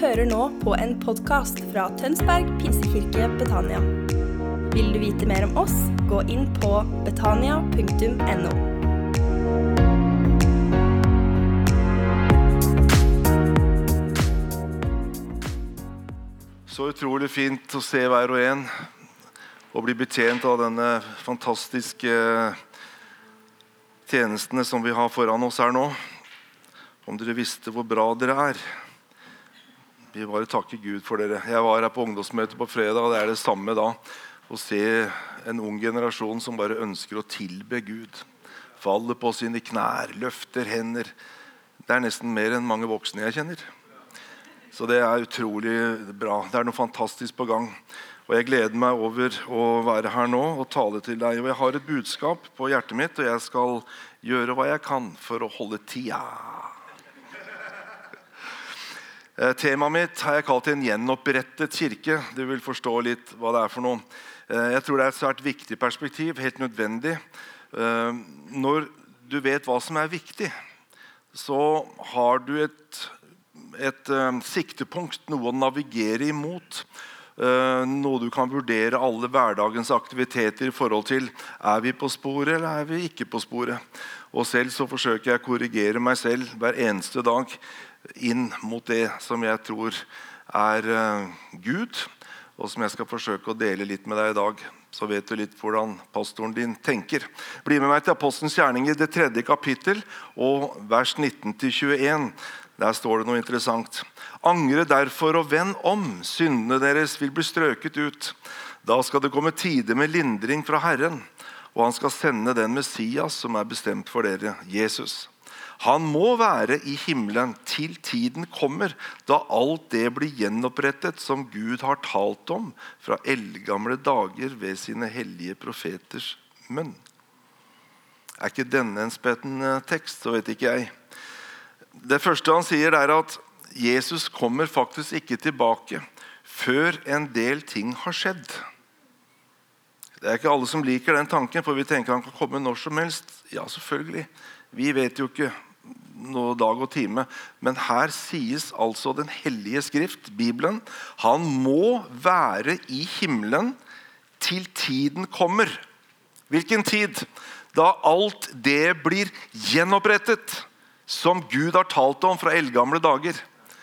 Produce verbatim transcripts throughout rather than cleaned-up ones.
hører nå på en podcast fra Tønsberg Pinsekirke Betania. Vil du vite mer om oss, gå inn på betania punktum no. Så utrolig fint å se hver og en og bli betjent av denne fantastiske tjenestene som vi har foran oss her nå. Om dere visste hvor bra dere er. Vi bare takker Gud for dere. Jeg var her på ungdomsmøte på fredag, og det er det samme da. Å se en ung generasjon som bare ønsker å tilbe Gud. Faller på sine knær, løfter hender. Det er nesten mer enn mange voksne jeg kjenner. Så det er utrolig bra. Det er noe fantastisk på gang. Og jeg gleder meg over å være her nå og tale til deg. Og jeg har et budskap på hjertet mitt, og jeg skal gjøre hva jeg kan for å holde tida. Temaet mitt har jeg kalt en gjenopprettet kirke. Du vil forstå litt hva det er for noe. Jeg tror det er et svært viktig perspektiv, helt nødvendig. Når du vet hva som er viktig, så har du et, et siktepunkt, noe å navigere imot. Noe du kan vurdere alle hverdagens aktiviteter i forhold til. Er vi på sporet, eller er vi ikke på sporet? Og selv så forsøker jeg å korrigere meg selv hver eneste dag inn mot det som jeg tror er Gud, og som jeg skal forsøke å dele litt med deg i dag. Så vet du litt hvordan pastoren din tenker. Bli med meg til Apostelens gjerninger, det tredje kapittel, og vers nitten til tjueen. Der står det noe interessant. Angre derfor og vend om, syndene deres vil bli strøket ut. Da skal det komme tider med lindring fra Herren, og han skal sende den Messias som er bestemt for dere, Jesus. Han må være i himmelen til tiden kommer, da alt det blir gjenopprettet som Gud har talt om fra eldgamle dager ved sine hellige profeters munn. Er ikke denne en spennende tekst, så vet ikke jeg. Det første han sier er at Jesus kommer faktisk ikke tilbake før en del ting har skjedd. Det er ikke alle som liker den tanken, for vi tenker han kan komme når som helst. Ja, selvfølgelig. Vi vet jo ikke noe dag og time. Men her sies altså den hellige skrift, Bibelen, han må være i himmelen til tiden kommer. Hvilken tid? Da alt det blir gjenopprettet som Gud har talt om fra eldgamle dager.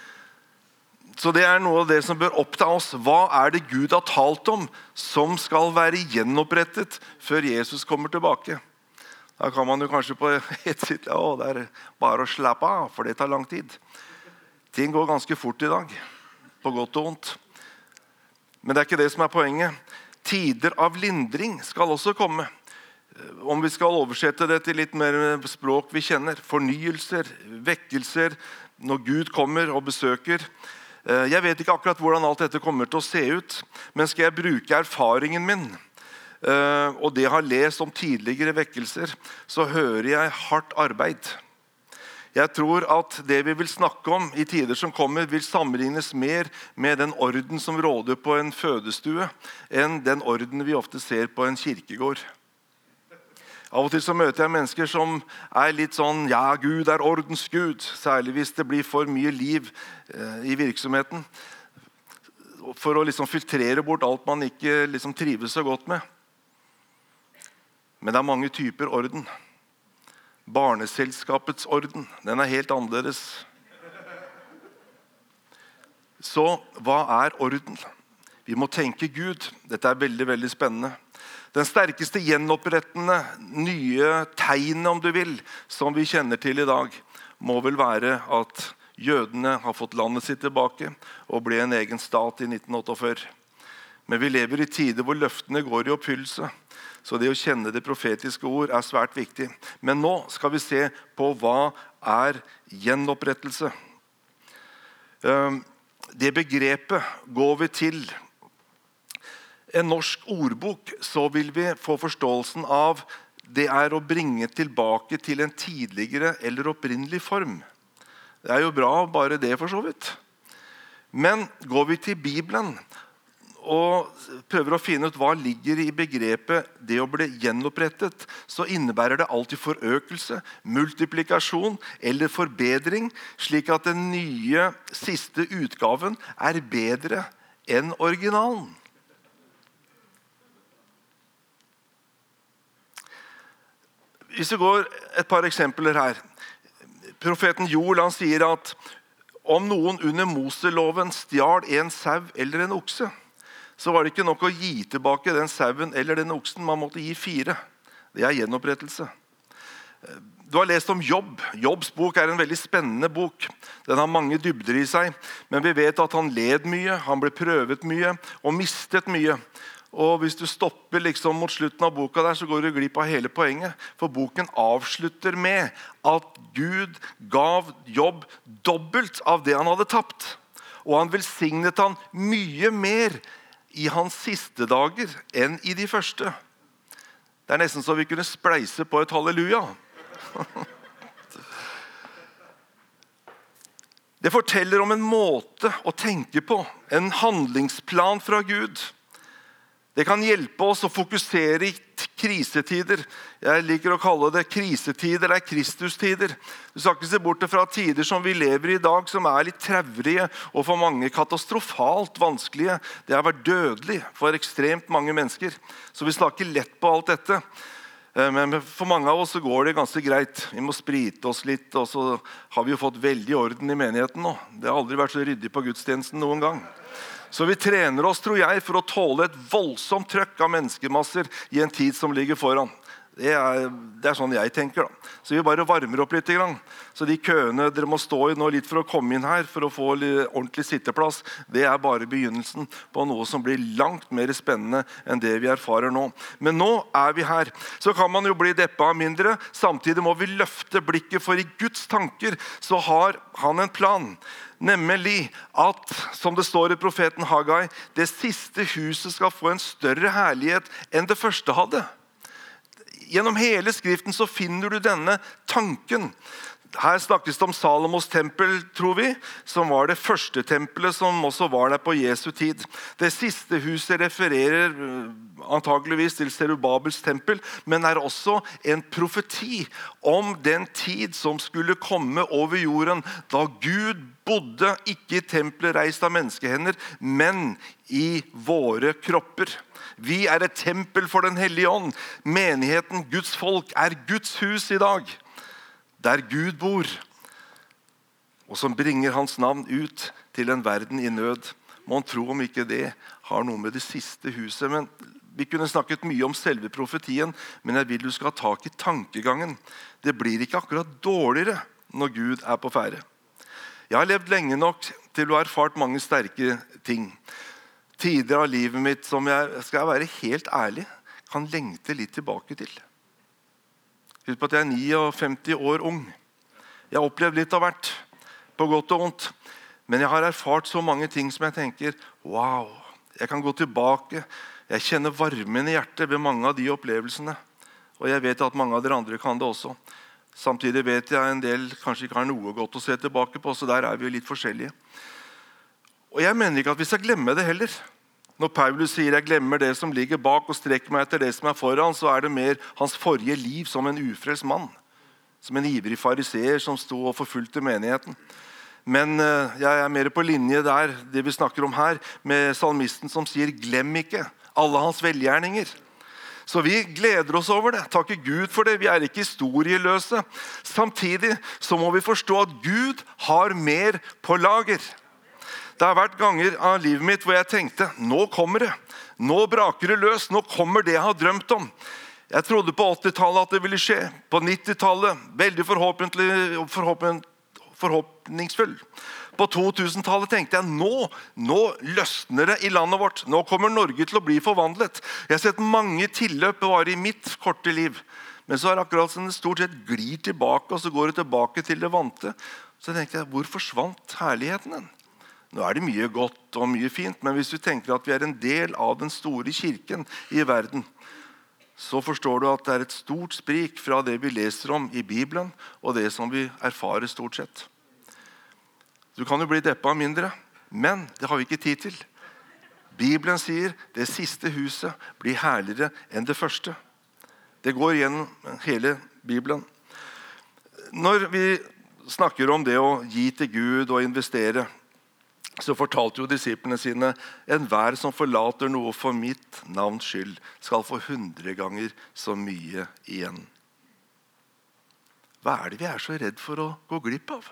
Så det er noe av det som bør oppta oss. Hva er det Gud har talt om som skal være gjenopprettet før Jesus kommer tilbake? Da kan man jo kanskje på et sitt, å, det er bare å slappe av, for det tar lang tid. Ting går ganske fort i dag, på godt og vondt. Men det er ikke det som er poenget. Tider av lindring skal også komme. Om vi skal oversette det til litt mer språk vi kjenner. Fornyelser, vekkelser, når Gud kommer og besøker. Jeg vet ikke akkurat hvordan alt dette kommer til å se ut, men skal jeg bruke erfaringen min, Uh, og det jeg har lest om tidligere vekkelser, så hører jeg hardt arbeid. Jeg tror at det vi vil snakke om i tider som kommer vil sammenlignes mer med den orden som råder på en fødestue enn den orden vi ofte ser på en kirkegård. Av og til så møter jeg mennesker som er litt sånn, ja, Gud er ordens Gud, særlig hvis det blir for mye liv uh, i virksomheten, for å liksom filtrere bort alt man ikke liksom trives så godt med. Men det er mange typer orden. Barneselskapets orden, den er helt annerledes. Så hva er orden? Vi må tenke Gud. Dette er veldig, veldig spennende. Den sterkeste gjenopprettende nye tegnet, om du vil, som vi kjenner til i dag, må vel være at jødene har fått landet sitt tilbake og ble en egen stat i nitten åttiåtte. Men vi lever i tider hvor løftene går i oppfyllelse. Så det å kjenne det profetiske ord er svært viktig. Men nå skal vi se på hva er gjenopprettelse. Det begrepet går vi til en norsk ordbok, så vil vi få forståelsen av det er å bringe tilbake til en tidligere eller opprinnelig form. Det er jo bra bare det for så vidt. Men går vi til Bibelen, og prøver å finne ut hva ligger i begrepet det å bli gjenopprettet, så innebærer det alltid forøkelse, multiplikasjon eller forbedring, slik at den nye siste utgaven er bedre enn originalen. Hvis vi går et par eksempler her. Profeten Joel han sier at om noen under Moseloven stjal en sau eller en okse, så var det ikke nok å gi tilbake den sauen eller den oksen, man måtte gi fire. Det er gjenopprettelse. Du har lest om Jobb. Jobbs bok er en veldig spennende bok. Den har mange dybder i seg, men vi vet at han led mye, han ble prøvet mye og mistet mye. Og hvis du stopper liksom mot slutten av boka der, så går du glipp av hele poenget. For boken avslutter med at Gud gav Jobb dobbelt av det han hadde tapt. Og han velsignet han mye mer i hans siste dager enn i de første. Det er nesten så vi kunne spleise på et halleluja. Det forteller om en måte å tenke på, en handlingsplan fra Gud. Det kan hjelpe oss å fokusere i krisetider. Jeg liker å kalle det krisetider, det er Kristustider. Du skal ikke se bort fra tider som vi lever i i dag, som er litt traurige og for mange katastrofalt vanskelige. Det har vært dødelig for ekstremt mange mennesker. Så vi snakker lett på alt dette. Men for mange av oss så går det ganske greit. Vi må sprite oss litt, og så har vi jo fått veldig orden i menigheten nå. Det har aldri vært så ryddig på gudstjenesten noen gang. Så vi trener oss, tror jeg, for å tåle et voldsomt trøkk av menneskemasser i en tid som ligger foran. Det er, det er sånn jeg tenker da. Så vi bare varmer opp litt. Så de køene dere må stå i nå litt for å komme inn her, for å få ordentlig sitteplass, det er bare begynnelsen på noe som blir langt mer spennende enn det vi erfarer nå. Men nå er vi her. Så kan man jo bli deppa mindre, samtidig må vi løfte blikket, for i Guds tanker så har han en plan. Nemlig at, som det står i profeten Haggai, det siste huset skal få en større herlighet enn det første hadde. Gjennom hele skriften så finner du denne tanken. Her snakkes det om Salomos tempel, tror vi, som var det første tempelet som også var der på Jesu tid. Det siste huset refererer antageligvis til Serubabels tempel, men er også en profeti om den tid som skulle komme over jorden, da Gud bodde ikke i tempelet reist av menneskehender, men i våre kropper. Vi er et tempel for den hellige ånd. Menigheten, Guds folk, er Guds hus i dag, der Gud bor, og som bringer hans navn ut til en verden i nød. Man tror om ikke det har noe med det siste huset, men vi kunne snakket mye om selve profetien, men jeg vil du skal ha tak i tankegangen. Det blir ikke akkurat dårligere når Gud er på ferde. Jeg har levd lenge nok til å ha erfart mange sterke ting. Tider av livet mitt som jeg, skal jeg være helt ærlig, kan lengte litt tilbake til. Husk på at jeg er femtini år ung. Jeg har opplevd litt av hvert, på godt og vondt. Men jeg har erfart så mange ting som jeg tenker, wow, jeg kan gå tilbake. Jeg kjenner varmen i hjertet ved mange av de opplevelsene. Og jeg vet at mange av dere andre kan det også. Samtidig vet jeg en del kanskje ikke har noe godt å se tilbake på, så der er vi litt forskjellige. Og jeg mener ikke at vi skal glemme det heller. Når Paulus sier jeg glemmer det som ligger bak og strekker meg etter det som er foran, så er det mer hans forrige liv som en ufrelst mann. Som en ivrig fariseer som stod og forfulgte menigheten. Men jeg er mer på linje der, det vi snakker om her, med salmisten som sier glem ikke alle hans velgjerninger. Så vi gleder oss over det, takker Gud for det, vi er ikke historieløse. Samtidig så må vi forstå at Gud har mer på lager. Det har vært ganger av livet mitt hvor jeg tenkte, nå kommer det, nå braker det løs, nå kommer det jeg har drømt om. Jeg trodde på åttitallet at det ville skje, på nittitallet, veldig forhåpentlig, forhåpen, forhåpningsfull. På totusentallet tenkte jeg, nå, nå løsner det i landet vårt, nå kommer Norge til å bli forvandlet. Jeg har sett mange tilløp bare i mitt korte liv, men så er det akkurat som det stort sett glir tilbake, og så går det tilbake til det vante. Så tenkte jeg, hvor forsvant herligheten den? Nå er det mye godt og mye fint, men hvis du tenker at vi er en del av den store kirken i verden, så forstår du at det er et stort sprik fra det vi leser om i Bibelen, og det som vi erfarer stort sett. Du kan jo bli deppa mindre, men det har vi ikke tid til. Bibelen sier det siste huset blir herligere enn det første. Det går gjennom hele Bibelen. Når vi snakker om det å gi til Gud og investere, så fortalte jo disiplene sine, enhver som forlater noe for mitt navns skyld, skal få hundre ganger så mye igjen. Hva er det vi er så redd for å gå glipp av?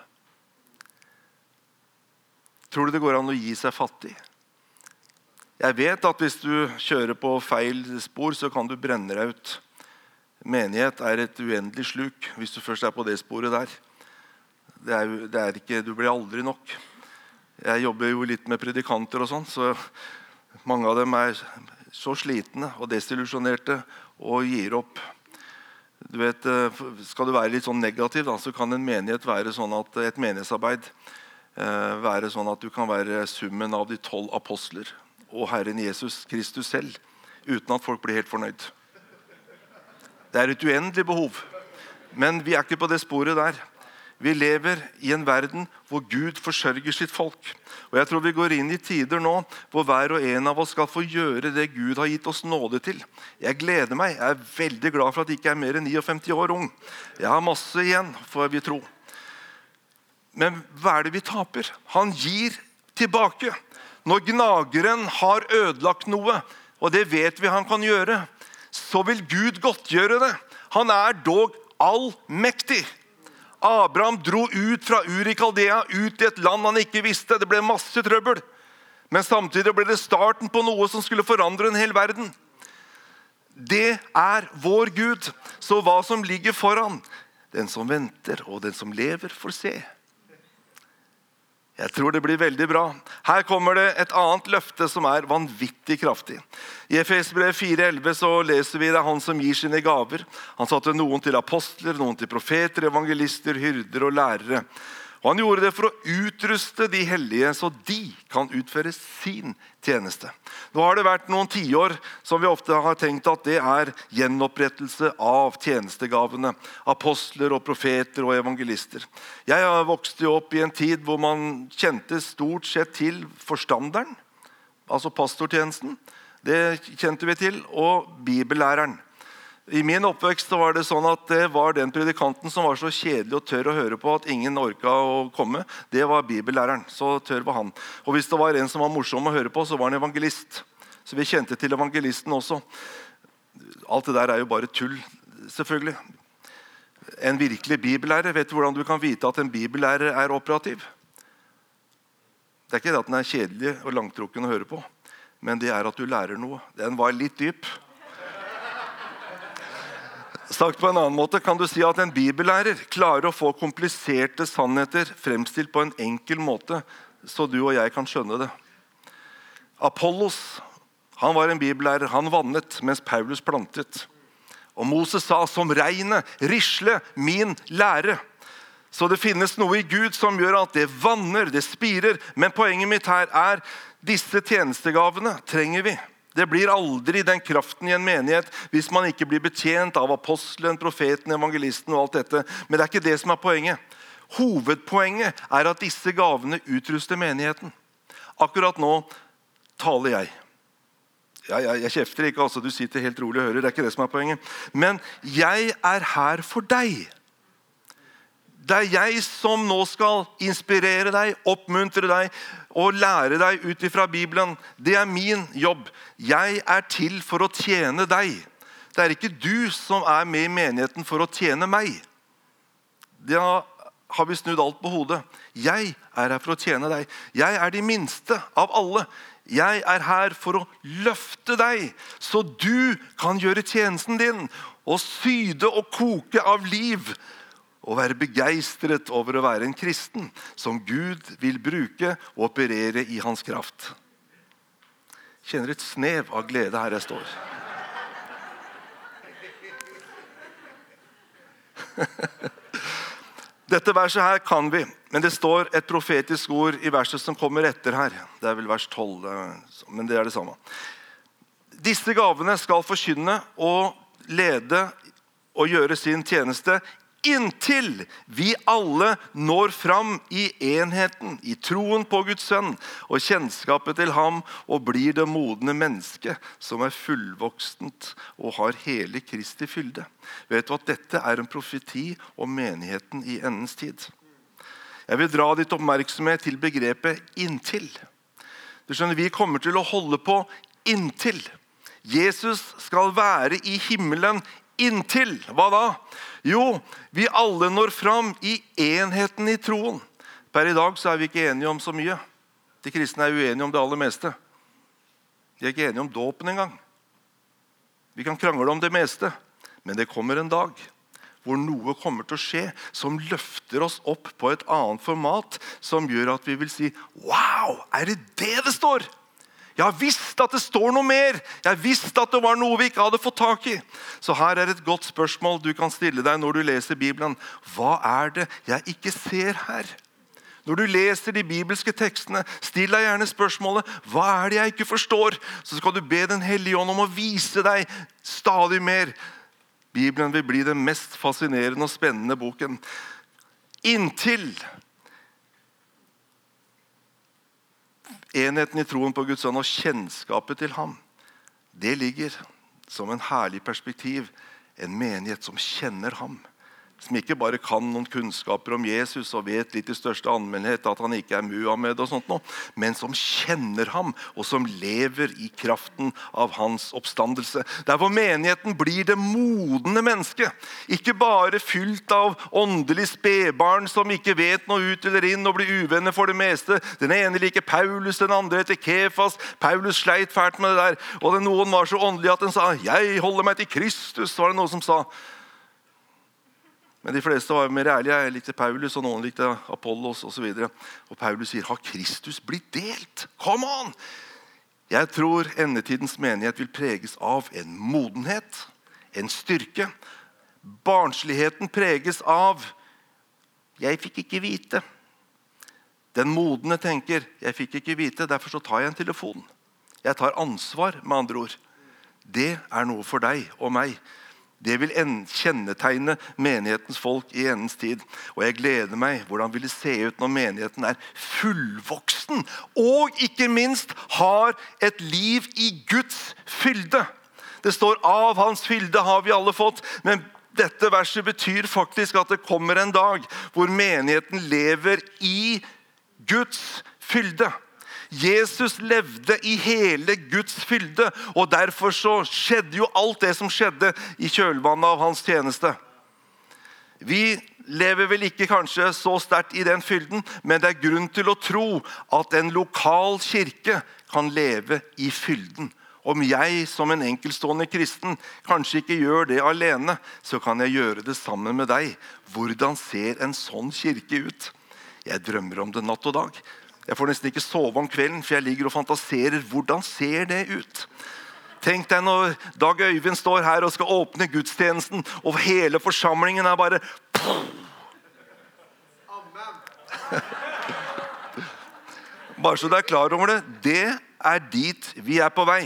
Tror du det går an å gi seg fattig? Jeg vet at hvis du kjører på feil spor, så kan du brenne deg ut. Menighet er et uendelig sluk hvis du først er på det sporet der. Det er, det er ikke, du blir aldri nok. Jeg jobber jo litt med predikanter og sånn, så mange av dem er så slitne og desillusjonerte og gir opp. Du vet, skal du være litt sånn negativ, da, så kan en menighet være sånn at et menighetsarbeid eh, være sånn at du kan være summen av de tolv apostler og Herren Jesus Kristus selv, uten at folk blir helt fornøyd. Det er et uendelig behov, men vi er ikke på det sporet der. Vi lever i en verden hvor Gud forsørger sitt folk. Og jeg tror vi går inn i tider nå hvor hver og en av oss skal få gjøre det Gud har gitt oss nåde til. Jeg gleder meg. Jeg er veldig glad for at jeg ikke er mer enn femtini år ung. Jeg har masse igjen, får vi tro. Men hva er det vi taper? Han gir tilbake. Når gnageren har ødelagt noe, og det vet vi han kan gjøre, så vil Gud godtgjøre det. Han er dog allmektig. Abraham dro ut fra Ur i Kaldea, ut i et land han ikke visste. Det ble masse trøbbel. Men samtidig ble det starten på noe som skulle forandre en hel verden. Det er vår Gud. Så hva som ligger foran, den som venter og den som lever får se. Jeg tror det blir veldig bra. Her kommer det et annet løfte som er vanvittig kraftig. I Efesbrevet fire elleve så leser vi det er han som gir sine gaver. Han satte noen til apostler, noen til profeter, evangelister, hyrder og lærere. Og han gjorde det for å utruste de hellige så de kan utføre sin tjeneste. Nå har det vært noen tiår som vi ofte har tenkt at det er gjenopprettelse av tjenestegavene. Apostler og profeter og evangelister. Jeg har vokst opp i en tid hvor man kjente stort sett til forstanderen, altså pastortjenesten. Det kjente vi til, og bibellæreren. I min oppvekst var det sånn at det var den predikanten som var så kjedelig og tørr å høre på at ingen orket å komme. Det var bibellæreren, så tørr var han. Og hvis det var en som var morsom å høre på, så var han evangelist. Så vi kjente til evangelisten også. Alt det der er jo bare tull, selvfølgelig. En virkelig bibellærer, vet du hvordan du kan vite at en bibellærer er operativ? Det er ikke det at den er kjedelig og langtrukken å høre på, men det er at du lærer noe. Den var litt dyp. Sagt på en annen måte kan du si at en bibellærer klarer å få kompliserte sannheter fremstilt på en enkel måte, så du og jeg kan skjønne det. Apollos, han var en bibellærer, han vannet mens Paulus plantet. Og Moses sa, som regnet, risle min lære. Så det finnes noe i Gud som gjør at det vanner, det spirer, men poenget mitt her er, disse tjenestegavene trenger vi. Det blir aldri den kraften i en menighet hvis man ikke blir betjent av apostelen, profeten, evangelisten og alt dette. Men det er ikke det som er poenget. Hovedpoenget er at disse gavene utruster menigheten. Akkurat nå taler jeg. Ja, jeg, jeg kjefter ikke, altså. Du sitter helt rolig og hører. Det er ikke det som er poenget. Men jeg er her for deg. Det er jeg som nå skal inspirere deg, oppmuntre deg og lære deg ut ifra Bibelen. Det er min jobb. Jeg er til for å tjene deg. Det er ikke du som er med i menigheten for å tjene meg. Da har vi snudd alt på hodet. Jeg er her for å tjene deg. Jeg er de minste av alle. Jeg er her for å løfte deg, så du kan gjøre tjenesten din og syde og koke av liv og være begeistret over å være en kristen som Gud vil bruke og operere i hans kraft. Kjenner et snev av glede her jeg står. Dette verset her kan vi, men det står et profetisk ord i verset som kommer etter her. Det er vel vers tolv, men det er det samme. Disse gavene skal forkynne og lede og gjøre sin tjeneste inntil vi alle når fram i enheten, i troen på Guds sønn, og kjennskapet til ham, og blir det modne menneske, som er fullvoksent og har hele Kristi fylde. Vet du at dette er en profeti om menigheten i endens tid? Jeg vil dra ditt oppmerksomhet til begrepet inntil. Du skjønner, vi kommer til å holde på inntil. Jesus skal være i himmelen inntil. Hva da? Jo, vi alle når fram i enheten i troen. Per i dag så er vi ikke enige om så mye. De kristne er uenige om det aller meste. De er ikke enige om dåpen engang. Vi kan krangle om det meste, men det kommer en dag hvor noe kommer til å skje som løfter oss opp på et annet format, som gjør at vi vil si, wow, er det det det står? Jeg visste at det står noe mer. Jeg visste at det var noe vi ikke hadde fått tak i. Så her er et godt spørsmål du kan stille deg når du leser Bibelen. Hva er det jeg ikke ser her? Når du leser de bibelske tekstene, still deg gjerne spørsmålet, hva er det jeg ikke forstår? Så skal du be den hellige ånd om å vise deg stadig mer. Bibelen vil bli den mest fascinerende og spennende boken. Inntil enheten i troen på Guds sønn og kjennskapet til ham, det ligger som en herlig perspektiv, en menighet som kjenner ham, som ikke bare kan noen kunnskaper om Jesus og vet litt i største allmennhet at han ikke er Muhammed og sånt noe, men som kjenner ham og som lever i kraften av hans oppstandelse. Derfor menigheten blir det modne mennesket, ikke bare fylt av åndelig spedbarn som ikke vet noe ut eller inn og blir uvenner for det meste. Den ene liker Paulus, den andre heter Kefas. Paulus sleit fælt med det der, og den noen var så åndelig at den sa, jeg holder meg til Kristus, var det noen som sa. Men de fleste var mer ærlige. Jeg likte Paulus, og noen likte Apollos og så videre. Og Paulus sier, har Kristus blitt delt? Come on! Jeg tror endetidens menighet vil preges av en modenhet, en styrke. Barnsligheten preges av, jeg fikk ikke vite. Den modne tenker, jeg fikk ikke vite, derfor så tar jeg en telefon. Jeg tar ansvar, med andre ord. Det er noe for deg og meg. Det vil kjennetegne menighetens folk i endens tid. Og jeg gleder meg hvordan vil det se ut når menigheten er fullvoksen og ikke minst har et liv i Guds fylde. Det står av hans fylde har vi alle fått, men dette verset betyr faktisk at det kommer en dag hvor menigheten lever i Guds fylde. Jesus levde i hele Guds fylde, og derfor så skjedde jo alt det som skjedde i kjølvannet av hans tjeneste. Vi lever vel ikke kanskje så sterkt i den fylden, men det er grunn til å tro at en lokal kirke kan leve i fylden. Om jeg som en enkeltstående kristen kanskje ikke gjør det alene, så kan jeg gjøre det sammen med deg. Hvordan ser en sånn kirke ut? Jeg drømmer om det natt og dag. Jeg får nesten ikke sove om kvelden, for jeg ligger og fantaserer. Hvordan ser det ut? Tenk deg når Dag Øyvind står her og skal åpne gudstjenesten, og hele forsamlingen er bare... Amen. Bare så du er klar over det, det er dit vi er på vei.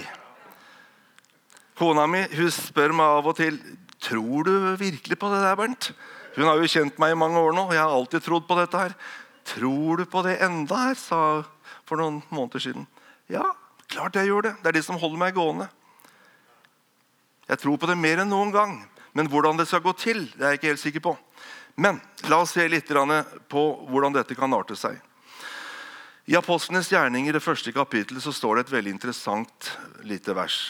Kona mi, hun spør meg av og til, tror du virkelig på det der, Bernt? Hun har jo kjent meg i mange år nå, og jeg har alltid trodd på dette her. Tror du på det enda her, sa for noen måneder siden. Ja, klart jeg gjør det. Det er det som holder meg gående. Jeg tror på det mer enn noen gang. Men hvordan det skal gå til, det er jeg ikke helt sikker på. Men la oss se litt på hvordan dette kan arte seg. I Apostlenes gjerninger, det første kapittelet, så står det et veldig interessant lite vers.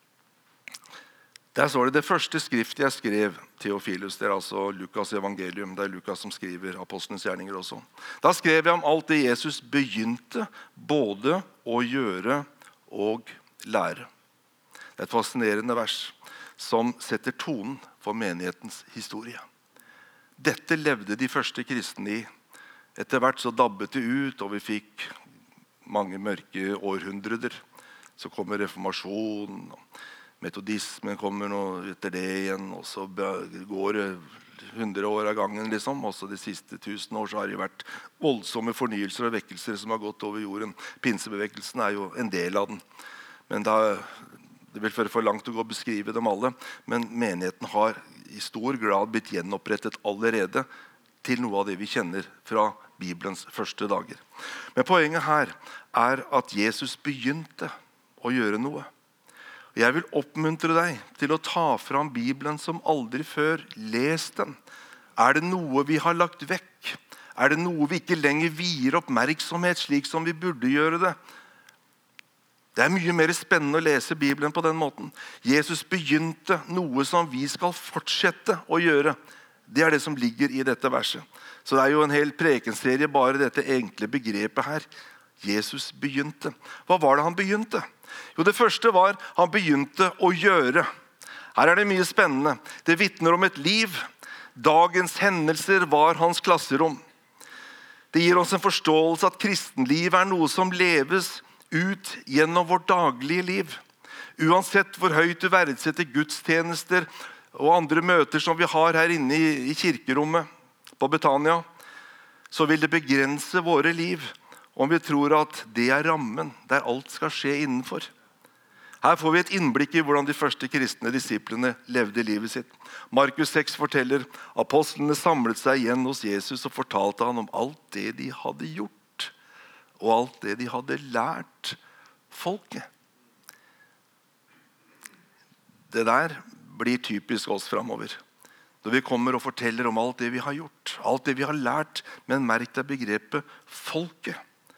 Der står det, det første skriftet jeg skrev, Theophilus, det er altså Lukas evangelium, det er Lukas som skriver Apostlenes gjerninger også. Da skrev jeg om alt det Jesus begynte både å gjøre og lære. Det er et fascinerende vers som setter tonen for menighetens historie. Dette levde de første kristne i. Etter hvert så dabbet det ut, og vi fikk mange mørke århundreder. Så kommer reformasjonen, metodismen kommer nå etter det igjen, og så går det hundre år av gangen liksom. Også de siste tusen år så har det vært voldsomme fornyelser og vekkelser som har gått over jorden. Pinsebevekelsen er jo en del av den. Men da, det vil føre for langt å gå og beskrive dem alle. Men menigheten har i stor grad blitt gjenopprettet allerede til noe av det vi kjenner fra Bibelens første dager. Men poenget her er at Jesus begynte å gjøre noe. Jeg vil oppmuntre deg til å ta fram Bibelen som aldri før. Les den. Er det noe vi har lagt vekk? Er det noe vi ikke lenger vier oppmerksomhet slik som vi burde gjøre det? Det er mye mer spennende å lese Bibelen på den måten. Jesus begynte noe som vi skal fortsette å gjøre. Det er det som ligger i dette verset. Så det er jo en hel prekenserie bare dette enkle begrepet her. Jesus begynte. Hva var det han begynte? Jo, det første var han begynte å gjøre. Her er det mye spennende. Det vitner om et liv. Dagens hendelser var hans klasserom. Det gir oss en forståelse at kristenliv er noe som leves ut gjennom vårt daglige liv. Uansett hvor høyt du verdsetter gudstjenester og andre møter som vi har her inne i, i kirkerommet på Betania, så vil det begrense våre liv om vi tror at det er rammen der alt skal skje innenfor. Her får vi et innblikk i hvordan de første kristne disiplene levde livet sitt. Markus seks forteller apostlene samlet seg igjen hos Jesus og fortalte han om alt det de hadde gjort og alt det de hadde lært folket. Det der blir typisk oss fremover. Når vi kommer og forteller om alt det vi har gjort, alt det vi har lært, men merk deg begrepet folket.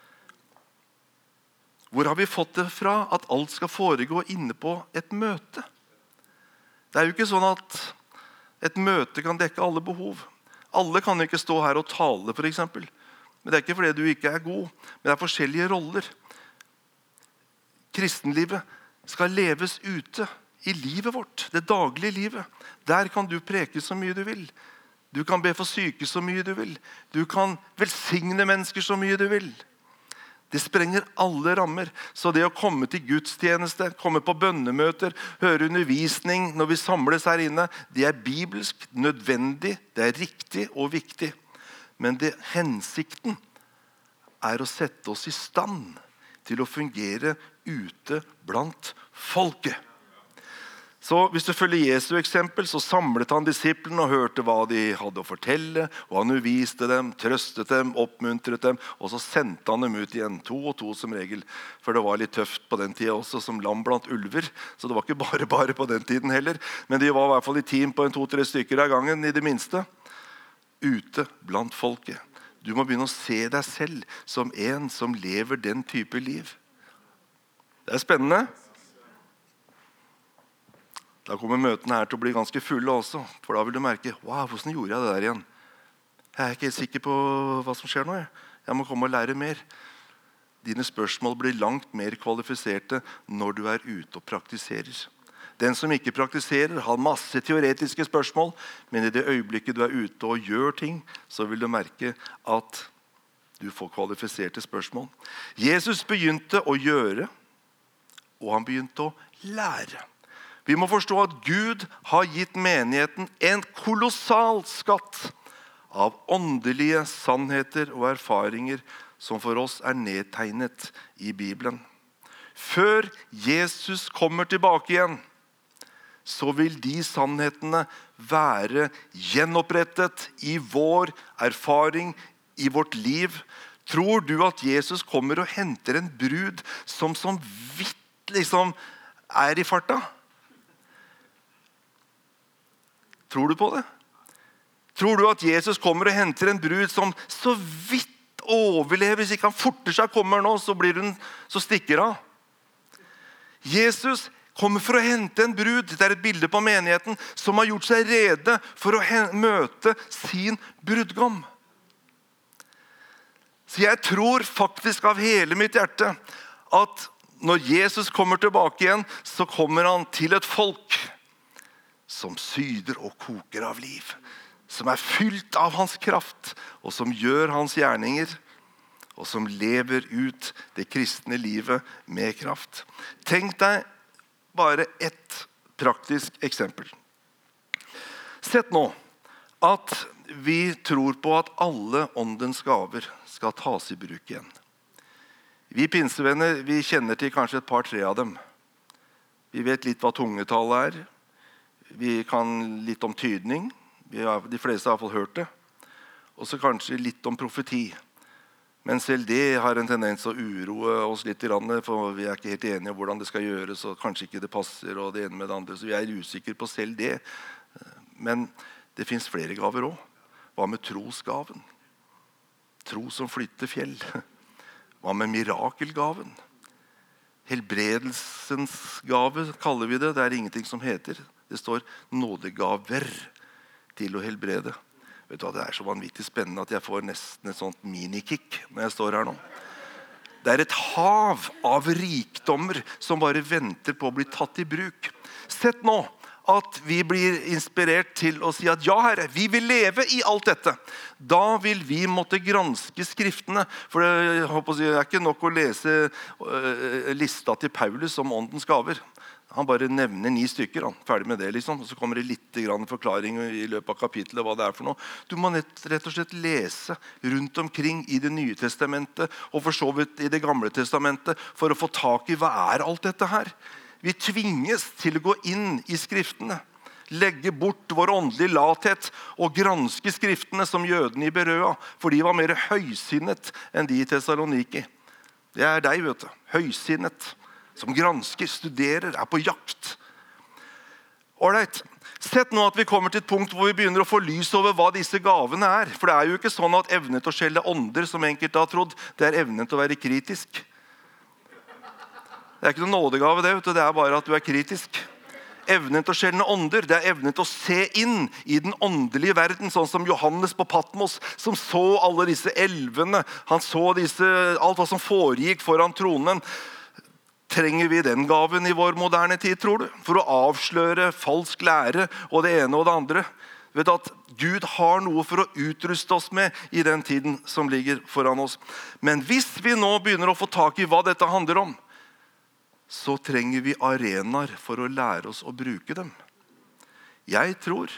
Hvor har vi fått det fra at alt skal foregå inne på et møte? Det er jo ikke sånn at et møte kan dekke alle behov. Alle kan jo ikke stå her og tale, for eksempel. Men det er ikke fordi du ikke er god, men det er forskjellige roller. Kristenlivet skal leves ute i livet vårt, det daglige livet. Der kan du preke så mye du vil. Du kan be for syke så mye du vil. Du kan velsigne mennesker så mye du vil. Det sprenger alle rammer. Så det å komme til gudstjeneste, komme på bønnemøter, høre undervisning når vi samles her inne, det er bibelsk, nødvendig, det er riktig og viktig. Men det, hensikten er å sette oss i stand til å fungere ute blant folket. Så hvis du følger Jesu eksempel, så samlet han disiplene og hørte hva de hadde å fortelle, og han underviste dem, trøstet dem, oppmuntret dem, og så sendte han dem ut igjen, to og to som regel. For det var litt tøft på den tiden også, som lam blant ulver, så det var ikke bare bare på den tiden heller. Men de var i hvert fall i team på en to-tre stykker av gangen, i det minste. Ute blant folket. Du må begynne å se deg selv som en som lever den type liv. Det er spennende. Da kommer møtene her til å bli ganske fulle også, for da vil du merke, wow, hvordan gjorde jeg det der igjen? Jeg er ikke helt sikker på hva som skjer nå. Jeg, jeg må komme og lære mer. Dine spørsmål blir langt mer kvalifiserte når du er ute og praktiserer. Den som ikke praktiserer har masse teoretiske spørsmål, men i det øyeblikket du er ute og gjør ting, så vil du merke at du får kvalifiserte spørsmål. Jesus begynte å gjøre, og han begynte å lære. Vi må forstå at Gud har gitt menigheten en kolossal skatt av åndelige sannheter og erfaringer som for oss er nedtegnet i Bibelen. Før Jesus kommer tilbake igjen, så vil de sannhetene være gjenopprettet i vår erfaring, i vårt liv. Tror du at Jesus kommer og henter en brud som som vidt liksom er i farta? Tror du på det? Tror du at Jesus kommer og henter en brud som så vidt overlever? Hvis ikke han forter seg kommer nå, så, blir hun, så stikker han. Jesus kommer for å hente en brud. Det er et bilde på menigheten som har gjort seg rede for å møte sin brudgom. Så jeg tror faktisk av hele mitt hjerte at når Jesus kommer tilbake igjen, så kommer han til et folk som syder og koker av liv, som er fylt av hans kraft, og som gjør hans gjerninger, og som lever ut det kristne livet med kraft. Tenk deg bare ett praktisk eksempel. Sett nå at vi tror på at alle åndens gaver skal tas i bruk igjen. Vi pinsevenner, vi kjenner til kanskje et par-tre av dem. Vi vet litt hva tungetallet er. Vi kan litt om tydning. Vi har, de fleste har i hvert fall hørt det. Og så kanskje litt om profeti. Men selv det har en tendens å uroe oss litt, for vi er ikke helt enige om hvordan det skal gjøres, og kanskje ikke det passer, og det ene med det andre. Så vi er usikre på selv det. Men det finnes flere gaver også. Hva med trosgaven? Tro som flytter fjell. Hva med mirakelgaven? Helbredelsens gave kaller vi det. Det er ingenting som heter. Det står nådegaver til å helbrede. Vet du hva, det er så vanvittig spennende at jeg får nesten et sånt minikick når jeg står her nå. Det er et hav av rikdommer som bare venter på å bli tatt i bruk. Sett nå at vi blir inspirert til å si at ja, Herre, vi vil leve i alt dette. Da vil vi måtte granske skriftene. For det, jeg håper å si, det er ikke nok å lese uh, lista til Paulus om åndens gaver. Han bare nevner ni stykker, han. Ferdig med det liksom. Og så kommer det litt grann forklaring i løpet av kapitlet hva det er for noe. Du må nett, rett og slett lese rundt omkring i det nye testamentet og for så vidt i det gamle testamentet for å få tak i hva er alt dette her. Vi tvinges til å gå inn i skriftene, legge bort vår åndelige lathet og granske skriftene som jødene i Berøa, for de var mer høysinnet enn de i Thessaloniki. Det er deg, vet du. Høysinnet. Som gransker, studerer, er på jakt. Alright. Sett nå at vi kommer til et punkt hvor vi begynner å få lys over hva disse gavene er. For det er jo ikke sånn at evne til å skjelle ånder, som enkelte har trodd, det er evnen til å være kritisk. Det er ikke noen nådegave det, vet du. Det er bare at du er kritisk. Evnen til å skjelne ånder, det er evnen til å se inn i den åndelige verden, sånn som Johannes på Patmos, som så alle disse elvene. Han så disse, alt hva som foregikk foran tronen. Trenger vi den gaven i vår moderne tid, tror du? For å avsløre falsk lære og det ene og det andre. Vet du at Gud har noe for å utruste oss med i den tiden som ligger foran oss. Men hvis vi nå begynner å få tak i hva dette handler om, så trenger vi arenaer for å lære oss å bruke dem. Jeg tror,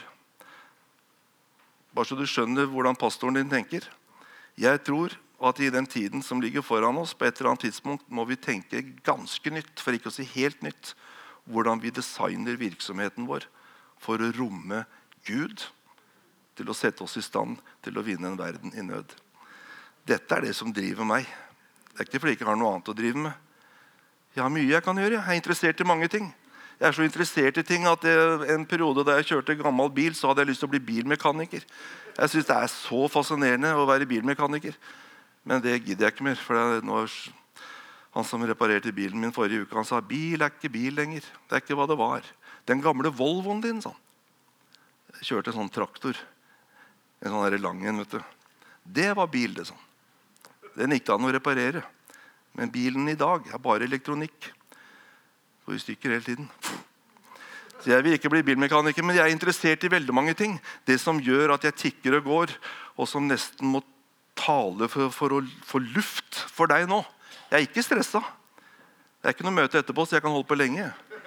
bare så du skjønner hvordan pastoren din tenker, jeg tror at i den tiden som ligger foran oss, på et eller annet tidspunkt må vi tenke ganske nytt, for ikke å si helt nytt, hvordan vi designer virksomheten vår for å romme Gud, til å sette oss i stand til å vinne en verden i nød. Dette er det som driver meg. Det er ikke fordi jeg ikke har noe annet å drive med. Jeg har mye jeg kan gjøre. Jeg er interessert i mange ting. Jeg er så interessert i ting at det, en periode da jeg kjørte gammel bil, så hadde jeg lyst til å bli bilmekaniker. Jeg synes det er så fascinerende å være bilmekaniker. Men det gidder jeg ikke mer, for det, nå, han som reparerte bilen min forrige uke, han sa, bil er ikke bil lenger. Det er ikke hva det var. Den gamle Volvoen din, sa han. Jeg kjørte en sånn traktor. En sånn her langen, vet du. Det var bil, det sånn. Den gikk an å reparere. Men bilen i dag er bare elektronikk. Så vi stykker hele tiden. Så jeg vil ikke bli bilmekaniker, men jeg er interessert i veldig mange ting. Det som gjør at jeg tikker og går, og som nesten må tale for, for å få luft for deg nå. Jeg er ikke stresset. Det er ikke noe møte etterpå, så jeg kan holde på lenge.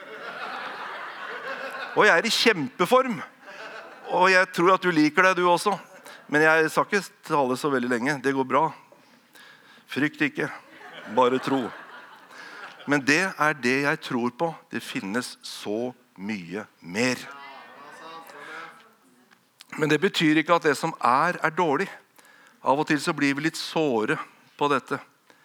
Og jeg er i kjempeform. Og jeg tror at du liker det, du også. Men jeg skal ikke tale så veldig lenge. Det går bra. Frykt ikke. Bare tro. Men det er det jeg tror på. Det finnes så mye mer. Men det betyr ikke at det som er, er dårlig. Av og til så blir vi litt såre på dette.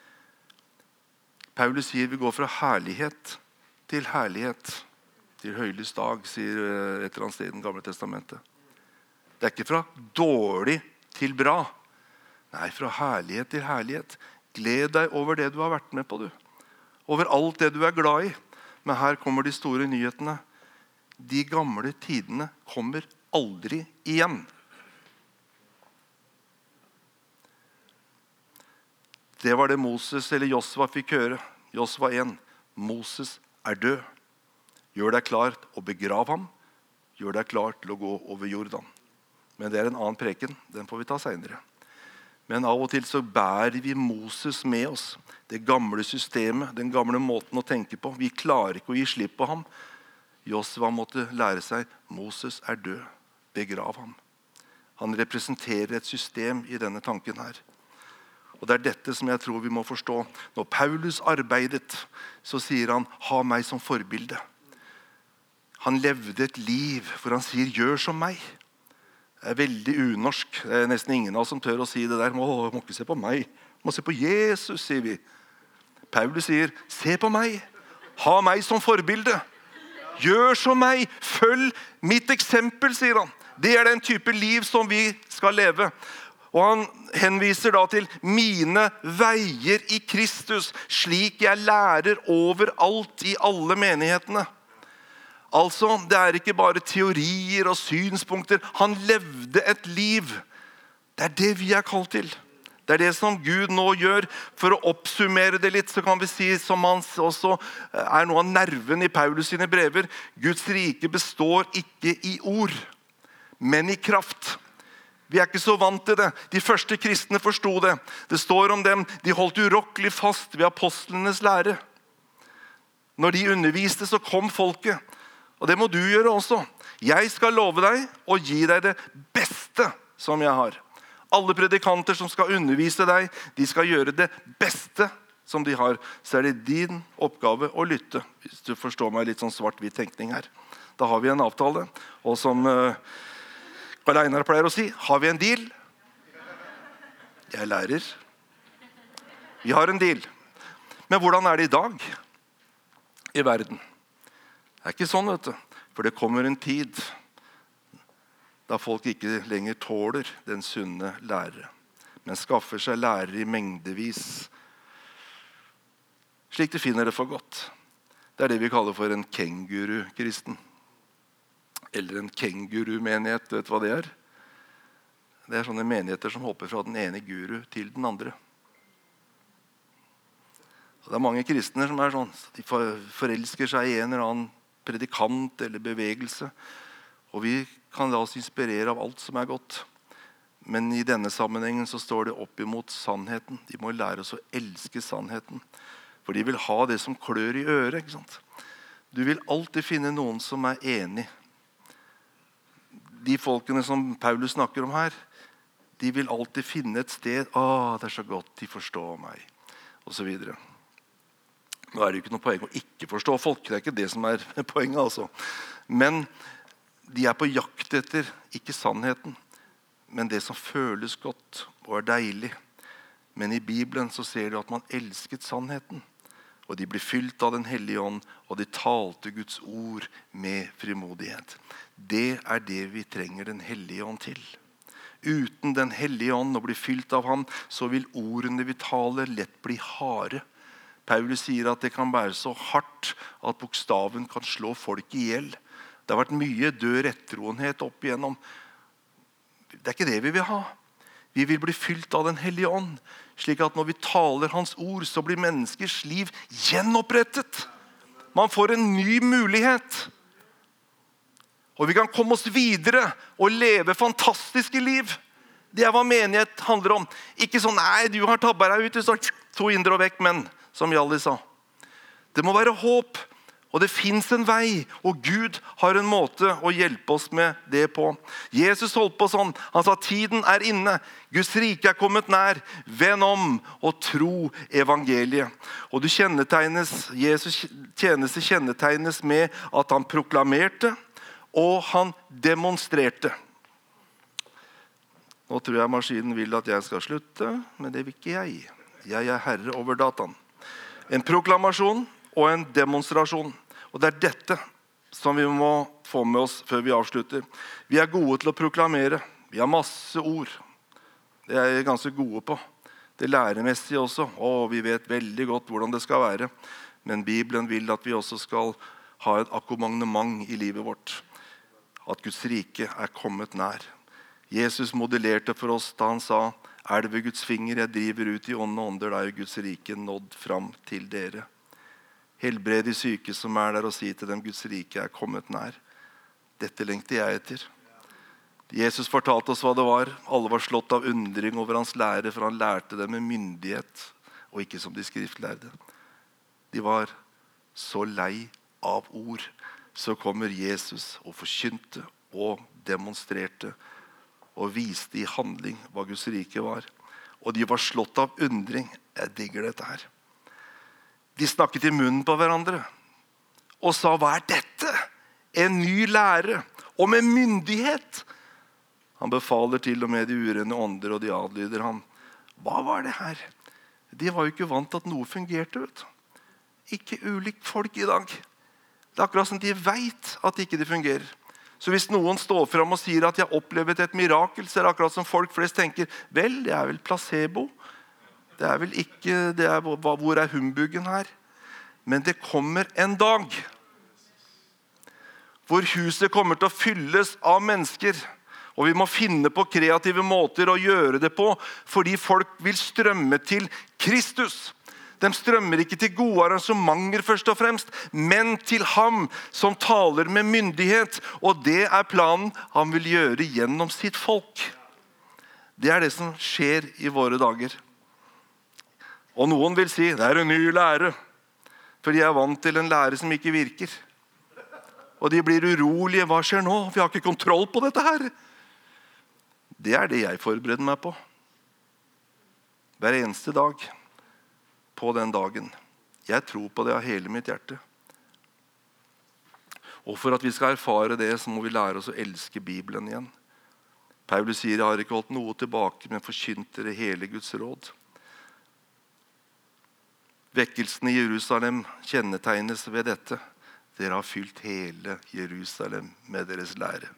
Paulus sier vi går fra herlighet til herlighet. Til høylys dag, sier et eller annet sted i det gamle testamentet. Det er ikke fra dårlig til bra. Nei, fra herlighet til herlighet. Gled deg over det du har vært med på, du. Over alt det du er glad i. Men her kommer de store nyhetene. De gamle tidene kommer aldri igjen. Det var det Moses eller Josva fikk høre. Josva en. Moses er død. Gjør deg klar å begrave ham. Gjør deg klar til å gå over Jordan. Men det er en annen preken. Den får vi ta senere. Men av og til så bærer vi Moses med oss. Det gamle systemet, den gamle måten å tenke på. Vi klarer ikke å gi slipp på ham. Josva måtte lære seg, Moses er død. Begrav ham. Han representerer et system i denne tanken her. Og det er dette som jeg tror vi må forstå. Når Paulus arbeidet, så sier han, ha meg som forbilde. Han levde et liv hvor han sier, gjør som meg. Det er veldig unorsk. Det er nesten ingen av oss som tør å si det der. Må, må ikke se på meg. Må se på Jesus, sier vi. Paulus sier, se på meg. Ha meg som forbilde. Gjør som meg. Følg mitt eksempel, sier han. Det er den type liv som vi skal leve. Og han henviser da til mine veier i Kristus, slik jeg lærer overalt i alle menighetene. Altså, det er ikke bare teorier og synspunkter. Han levde et liv. Det er det vi er kalt til. Det er det som Gud nå gjør. For å oppsummere det litt, så kan vi si, som han også er noe av nerven i Paulus sine brever, Guds rike består ikke i ord, men i kraft. Vi er ikke så vant til det. De første kristne forstod det. Det står om dem, de holdt urokkelig fast ved apostlenes lære. Når de underviste, så kom folket. Og det må du gjøre også. Jeg skal love deg og gi deg det beste som jeg har. Alle predikanter som skal undervise deg, de skal gjøre det beste som de har. Så er det din oppgave å lytte, hvis du forstår meg litt sånn svart-hvitt tenkning her. Da har vi en avtale, og som uh, Karl Einar pleier å si, har vi en deal? Jeg lærer. Vi har en deal. Men hvordan er det i dag i verden? Det er ikke sånn, vet du. For det kommer en tid da folk ikke lenger tåler den sunne lære, men skaffer seg lærere i mengdevis, slik de finner det for godt. Det er det vi kaller for en kenguru-kristen. Eller en kenguru-menighet, vet du hva det er? Det er sånne menigheter som hopper fra den ene guru til den andre. Og det er mange kristne som er sånn, de forelsker seg i en eller annen predikant eller bevegelse, og vi kan la oss inspirere av alt som er godt. Men i denne sammenhengen så står det opp imot sannheten. De må lære oss å elske sannheten. For de vil ha det som klør i øret, ikke sant? Du vil alltid finne noen som er enig. De folkene som Paulus snakker om her, de vil alltid finne et sted. Å, det er så godt, de forstår meg. Og så videre. Nå er det jo ikke noe poeng å ikke forstå folk. Det er ikke det som er poenget, altså. Men de er på jakt etter, ikke sannheten, men det som føles godt og er deilig. Men i Bibelen så ser du at man elsket sannheten. Og de ble fylt av den hellige ånd, og de talte Guds ord med frimodighet. Det er det vi trenger den hellige ånd til. Uten den hellige ånd og bli fylt av ham, så vil ordene vi taler lett bli harde. Paulus sier at det kan være så hardt at bokstaven kan slå folk i hjel. Det har vært mye død rettroenhet opp igjennom. Det er ikke det vi vil ha. Vi vil bli fylt av den hellige ånd, slik at når vi taler hans ord, så blir menneskers liv gjenopprettet. Man får en ny mulighet. Og vi kan komme oss videre og leve fantastiske liv. Det er hva menighet handler om. Ikke sånn, nei, du har tabbet deg ut, så to indre og vekk menn, som Jalli sa. Det må være håp. Og det finnes en vei, og Gud har en måte å hjelpe oss med det på. Jesus holdt på sånn. Han sa, tiden er inne. Guds rike er kommet nær. Vend om og tro evangeliet. Og du kjennetegnes, Jesus tjeneste kjennetegnes med at han proklamerte, og han demonstrerte. Nå tror jeg maskinen vil at jeg skal slutte, men det vil ikke jeg. Jeg er herre over dataen. En proklamasjon og en demonstrasjon. Og det er dette som vi må få med oss før vi avslutter. Vi er gode til å proklamere. Vi har masse ord. Det er vi ganske gode på. Det læremessige også. Å, vi vet veldig godt hvordan det skal være. Men Bibelen vil at vi også skal ha et akkompagnement i livet vårt. At Guds rike er kommet nær. Jesus modellerte for oss da han sa, er det ved Guds finger jeg driver ut i ånd og ånder, da er Guds rike nådd fram til dere. Helbred de syke som er der, og si til dem, Guds rike er kommet nær. Dette lengter jeg etter. Jesus fortalte oss hva det var. Alle var slått av undring over hans lære, for han lærte dem med myndighet, og ikke som de skriftlærde. De var så lei av ord. Så kommer Jesus og forkynte og demonstrerte og viste i handling hva Guds rike var. Og de var slått av undring. Jeg digger dette her. De snakket i munnen på hverandre og sa, hva er dette? en ny lære, og med myndighet. Han befaler til og med de urene ånder, og de adlyder ham. Hva var det her? De var jo ikke vant til at noe fungerte, vet du. Ikke ulikt folk i dag. Det er akkurat som de vet at ikke det fungerer. Så hvis noen står frem og sier at de har opplevd et mirakel, så er det akkurat som folk flest tenker, vel, det er vel placebo. Det er vel ikke, det er, hvor er humbuggen her? Men det kommer en dag hvor huset kommer til å fylles av mennesker, og vi må finne på kreative måter å gjøre det på, fordi folk vil strømme til Kristus. De strømmer ikke til gode arrangementer først og fremst, men til ham som taler med myndighet, og det er planen han vil gjøre gjennom sitt folk. Det er det som skjer i våre dager. Og noen vil si, det er en ny lære, for de er vant til en lære som ikke virker. Og de blir urolige. Hva skjer nå? Vi har ikke kontroll på dette her. Det er det jeg forbereder meg på. Hver eneste dag på den dagen. Jeg tror på det av hele mitt hjerte. Og for at vi skal erfare det, så må vi lære oss å elske Bibelen igjen. Paulus sier, jeg har ikke holdt noe tilbake, men forkynt dere hele Guds råd. Vekkelsen i Jerusalem kjennetegnes ved dette. Dere har fylt hele Jerusalem med deres lære.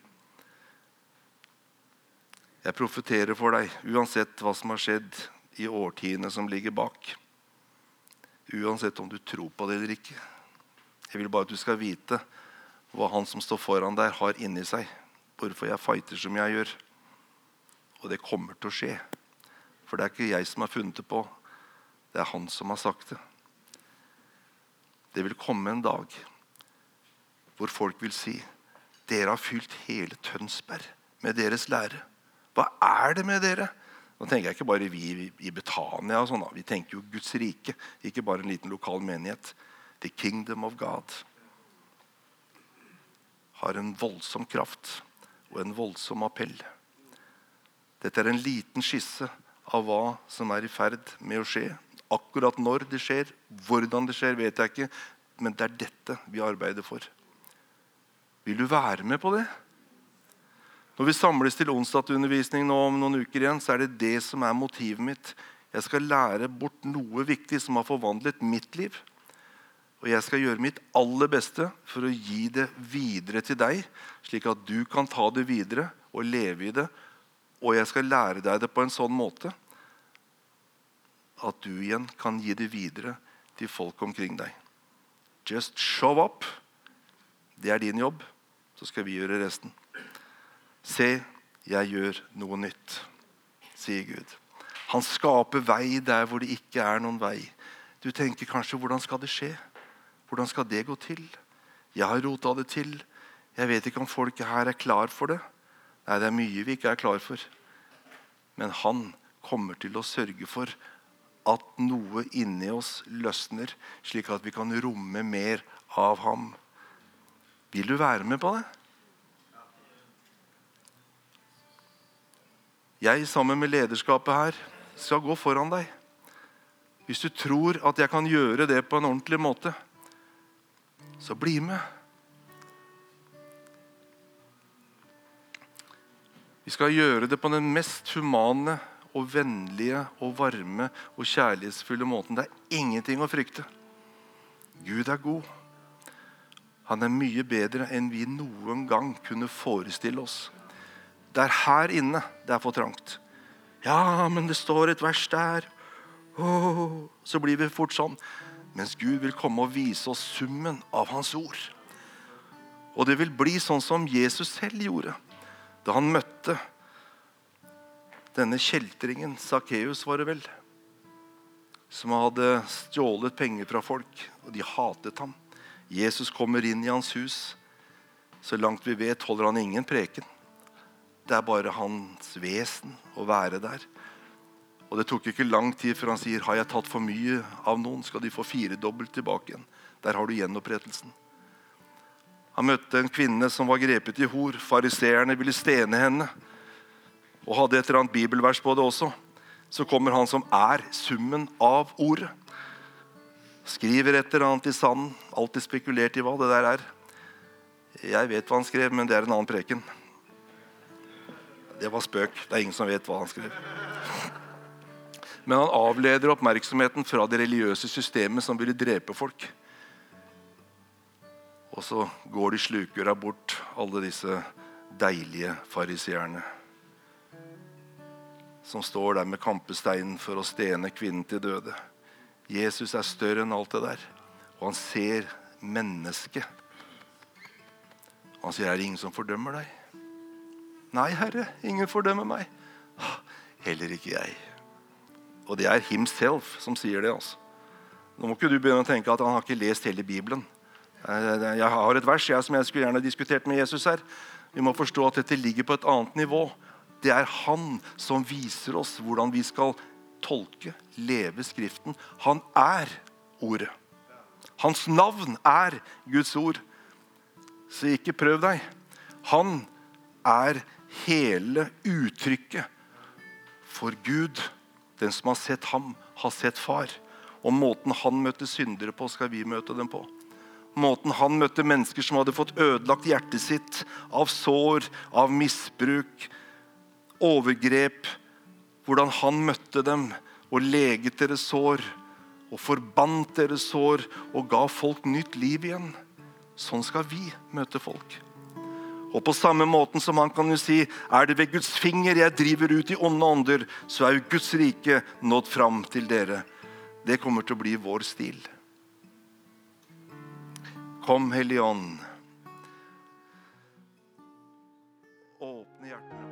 Jeg profeterer for deg, uansett hva som har skjedd i årtiene som ligger bak. Uansett om du tror på det eller ikke. Jeg vil bare at du skal vite hva han som står foran deg har inni seg. Hvorfor jeg fighter som jeg gjør. Og det kommer til å skje. For det er ikke jeg som har funnet det på. Det er han som har sagt det. Det vil komme en dag hvor folk vil si, dere har fylt hele Tønsberg med deres lære. Hva er det med dere? Nå tenker jeg ikke bare vi i Betania og sånn. Vi tenker jo Guds rike, ikke bare en liten lokal menighet. The kingdom of God har en voldsom kraft og en voldsom appell. Dette er en liten skisse av hva som er i ferd med å skje. Akkurat når det skjer, hvordan det skjer, vet jeg ikke. Men det er dette vi arbeider for. Vil du være med på det? Når vi samles til onsdagsundervisning nå om noen uker igjen, så er det det som er motivet mitt. Jeg skal lære bort noe viktig som har forvandlet mitt liv. Og jeg skal gjøre mitt aller beste for å gi det videre til deg, slik at du kan ta det videre og leve i det. Og jeg skal lære deg det på en sånn måte at du igjen kan gi det videre til folk omkring deg. Just show up. Det er din jobb. Så skal vi gjøre resten. Se, jeg gjør noe nytt, sier Gud. Han skaper vei der hvor det ikke er noen vei. Du tenker kanskje, hvordan skal det skje? Hvordan skal det gå til? Jeg har rotet det til. Jeg vet ikke om folket her er klar for det. Nei, det er mye vi ikke er klar for. Men han kommer til å sørge for at noe inni oss løsner, slik at vi kan romme mer av ham. Vil du være med på det? Jeg sammen med lederskapet her skal gå foran deg. Hvis du tror at jeg kan gjøre det på en ordentlig måte, så bli med. Vi skal gjøre det på den mest humane og vennlige og varme og kjærlighetsfulle måten. Det er ingenting å frykte. Gud er god. Han er mye bedre enn vi noen gang kunne forestille oss. Det er her inne det er for trangt. Ja, men det står et vers der. Oh, så blir vi fort sånn. Mens Gud vil komme og vise oss summen av hans ord. Og det vil bli sånn som Jesus selv gjorde. Da han møtte denne kjeltringen, Zacchaeus var det vel, som hadde stjålet penger fra folk, og de hatet ham. Jesus kommer inn i hans hus. Så langt vi vet holder han ingen preken. Det er bare hans vesen å være der. Og det tok ikke lang tid før han sier, har jeg tatt for mye av noen, skal de få firedobbelt tilbake igjen. Der har du gjenopprettelsen. Han møtte en kvinne som var grepet i hor. Fariseerne ville stene henne. Og hadde et eller annet bibelvers på det også. Så kommer han som er summen av ordet. Skriver et eller annet i sanden. Alltid spekulert i hva det der er. Jeg vet hva han skrev, men det er en annen preken. Det var spøk. Det er ingen som vet hva han skrev. Men han avleder oppmerksomheten fra det religiøse systemet som ville drepe folk. Og så går de slukøra bort, alle disse deilige fariseerne som står der med kampesteinen for å stene kvinnen til døde. Jesus er større enn alt det der, og han ser mennesket. Han sier, er det ingen som fordømmer deg? Nei, Herre, ingen fordømmer meg. Heller ikke jeg. Og det er himself som sier det. Altså. Nå må ikke du begynne å tenke at han har ikke lest hele Bibelen. Jeg har et vers jeg, som jeg skulle gjerne diskutert med Jesus her. Vi må forstå at dette ligger på et annet nivå. Det er han som viser oss hvordan vi skal tolke, leve Skriften. Han er ordet. Hans navn er Guds ord. Så ikke prøv deg. Han er hele uttrykket for Gud. Den som har sett ham, har sett far. Og måten han møtte syndere på, skal vi møte dem på. Måten han møtte mennesker som hadde fått ødelagt hjertet sitt av sår, av misbruk, overgrep, hvordan han møtte dem og leget deres sår og forbandt deres sår og ga folk nytt liv igjen. Sånn skal vi møte folk. Og på samme måten som han kan jo si, er det ved Guds finger jeg driver ut i onde ånder, så er jo Guds rike nådd fram til dere. Det kommer til å bli vår stil. Kom, Hellige Ånd. Åpne hjertene.